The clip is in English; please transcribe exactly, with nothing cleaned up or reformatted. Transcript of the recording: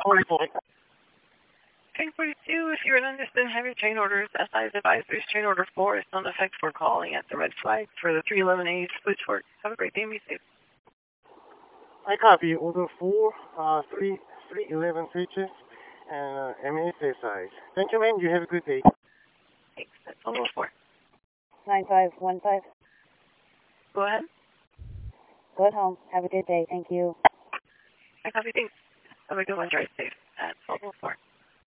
forty-four. Train forty-two, if you're an understand heavy train orders, S I's advisors, train order four is still in effect for calling at the red flag for the three eleven A switchboard. Have a great day and be safe. I copy. Order four, uh, three, three eleven switches, and uh, M A S size. Thank you, ma'am. You have a good day. Thanks. That's one oh four. nine five one five. Go ahead. Go at home. Have a good day. Thank you. I copy. Thanks. Have a good one. Drive safe. That's one oh four.